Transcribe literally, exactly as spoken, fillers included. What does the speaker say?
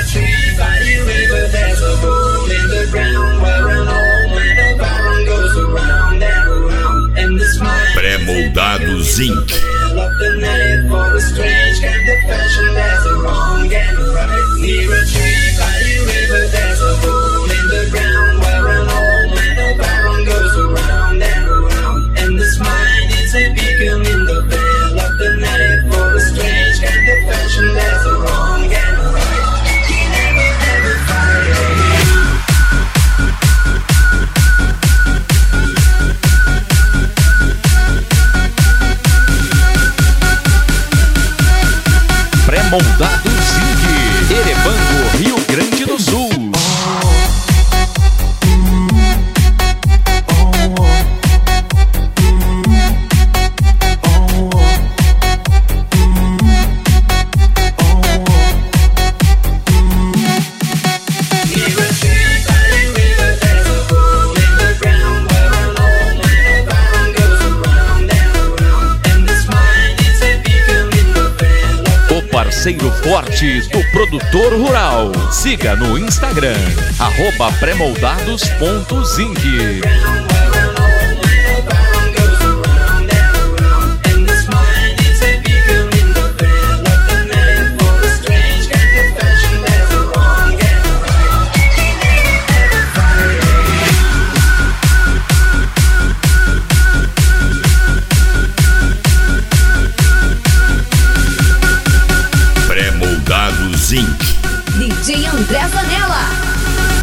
tree by the river, there's a hole in the ground where an old man of iron goes around and around. And this mind Pré-moldados incorporated. of the night for a strange kind of fashion, there's a wrong and a right. Near a tree by the river, there's a hole in the ground where an old man of iron goes around and around. And this mind is a beacon in the veil of the night for a strange kind of fashion, there's a wrong and a right. He never ever fired you. Pré-moldados Zing, Erebango, Rio Grande do Sul. Parceiro forte do produtor rural. Siga no Instagram, arroba pré-moldados ponto zing. Pré-moldados incorporated. D J André Zanella.